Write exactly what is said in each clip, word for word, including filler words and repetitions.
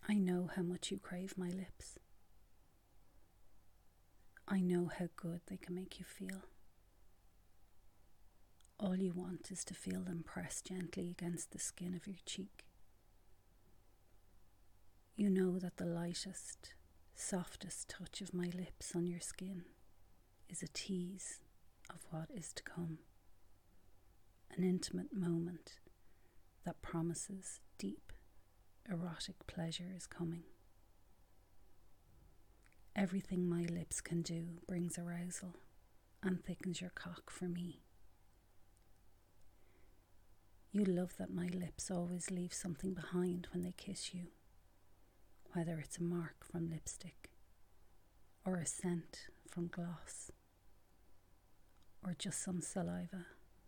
I know how much you crave my lips. I know how good they can make you feel. All you want is to feel them press gently against the skin of your cheek. You know that the lightest, softest touch of my lips on your skin is a tease of what is to come, an intimate moment that promises deep, erotic pleasure is coming. Everything my lips can do brings arousal and thickens your cock for me. You love that my lips always leave something behind when they kiss you, whether it's a mark from lipstick, or a scent from gloss, or just some saliva.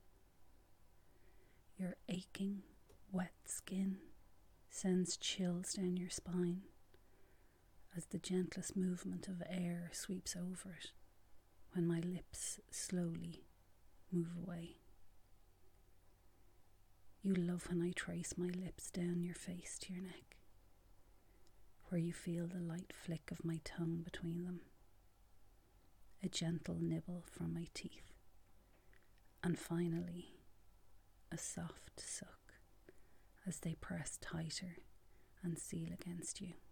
Your aching, wet skin sends chills down your spine as the gentlest movement of air sweeps over it when my lips slowly move away. You love when I trace my lips down your face to your neck, where you feel the light flick of my tongue between them, a gentle nibble from my teeth, and finally a soft suck as they press tighter and seal against you.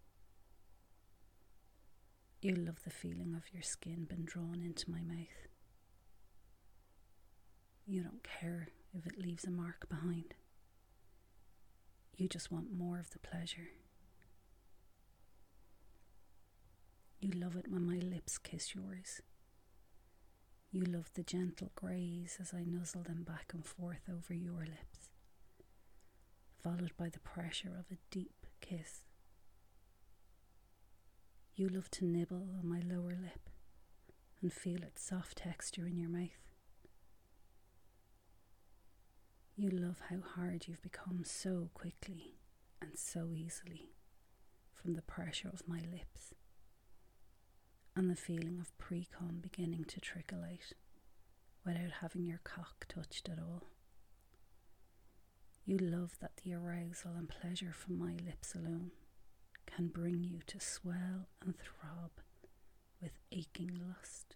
You love the feeling of your skin being drawn into my mouth. You don't care if it leaves a mark behind. You just want more of the pleasure. You love it when my lips kiss yours. You love the gentle graze as I nuzzle them back and forth over your lips, followed by the pressure of a deep kiss. You love to nibble on my lower lip and feel its soft texture in your mouth. You love how hard you've become so quickly and so easily from the pressure of my lips and the feeling of pre-cum beginning to trickle out without having your cock touched at all. You love that the arousal and pleasure from my lips alone can bring you to swell and throb with aching lust.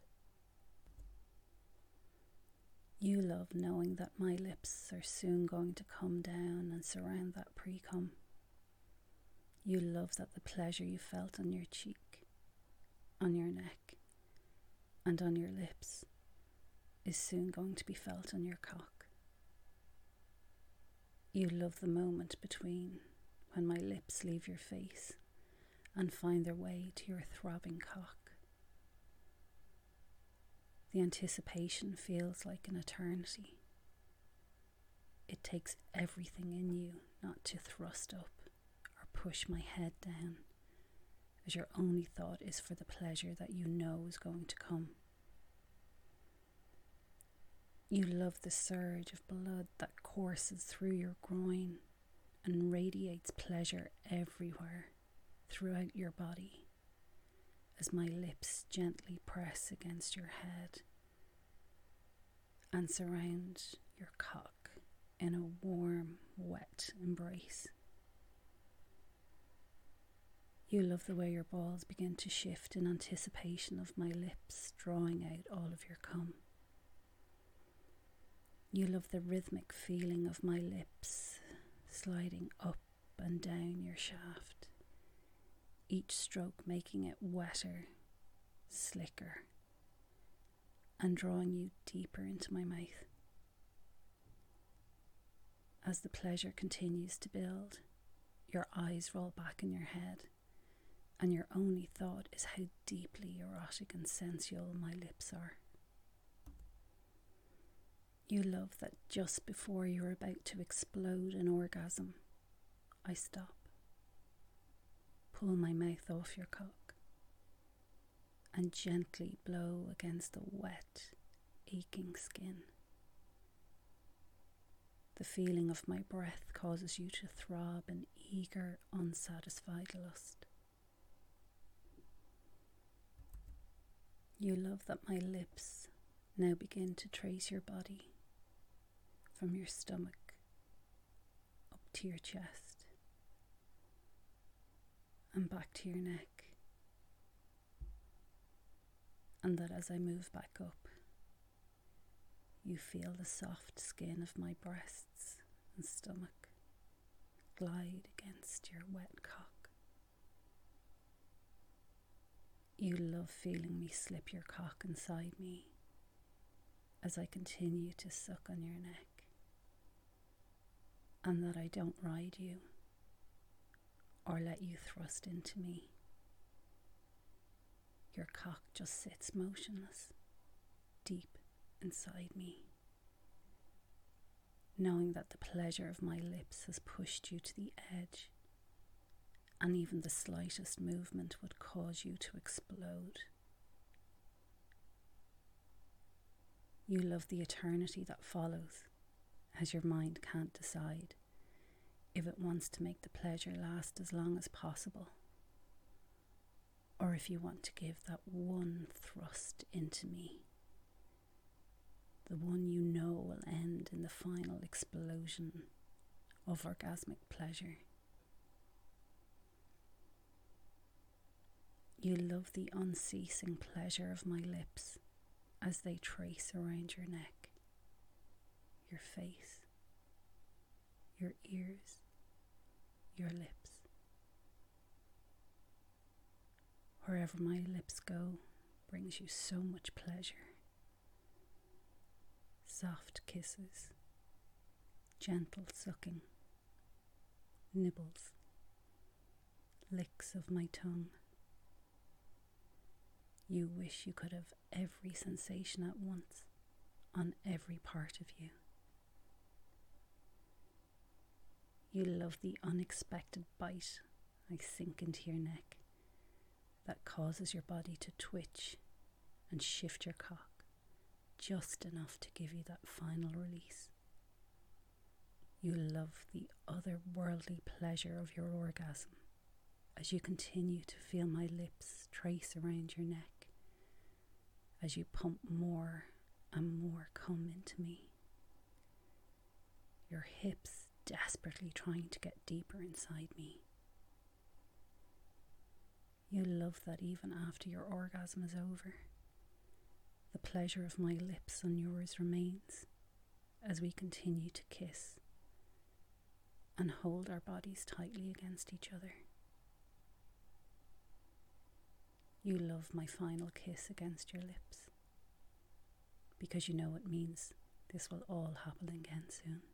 You love knowing that my lips are soon going to come down and surround that pre-cum. You love that the pleasure you felt on your cheek, on your neck, and on your lips is soon going to be felt on your cock. You love the moment between when my lips leave your face and find their way to your throbbing cock. The anticipation feels like an eternity. It takes everything in you not to thrust up or push my head down, as your only thought is for the pleasure that you know is going to come. You love the surge of blood that courses through your groin and radiates pleasure everywhere throughout your body as my lips gently press against your head and surround your cock in a warm, wet embrace. You love the way your balls begin to shift in anticipation of my lips drawing out all of your cum. You love the rhythmic feeling of my lips sliding up and down your shaft, each stroke making it wetter, slicker, and drawing you deeper into my mouth. As the pleasure continues to build, your eyes roll back in your head, and your only thought is how deeply erotic and sensual my lips are. You love that just before you're about to explode in orgasm, I stop, pull my mouth off your cock, and gently blow against the wet, aching skin. The feeling of my breath causes you to throb in eager, unsatisfied lust. You love that my lips now begin to trace your body from your stomach up to your chest, and back to your neck, and that as I move back up, you feel the soft skin of my breasts and stomach glide against your wet cock. You love feeling me slip your cock inside me as I continue to suck on your neck, and that I don't ride you or let you thrust into me. Your cock just sits motionless, deep inside me, knowing that the pleasure of my lips has pushed you to the edge, and even the slightest movement would cause you to explode. You love the eternity that follows, as your mind can't decide if it wants to make the pleasure last as long as possible, or if you want to give that one thrust into me, the one you know will end in the final explosion of orgasmic pleasure. You love the unceasing pleasure of my lips as they trace around your neck, your face, your ears, your lips. Wherever my lips go brings you so much pleasure. Soft kisses, gentle sucking, nibbles, licks of my tongue. You wish you could have every sensation at once on every part of you. You love the unexpected bite I sink into your neck that causes your body to twitch and shift your cock just enough to give you that final release. You love the otherworldly pleasure of your orgasm as you continue to feel my lips trace around your neck, as you pump more and more cum into me, your hips desperately trying to get deeper inside me. You love that even after your orgasm is over, the pleasure of my lips on yours remains as we continue to kiss and hold our bodies tightly against each other. You love my final kiss against your lips because you know it means this will all happen again soon.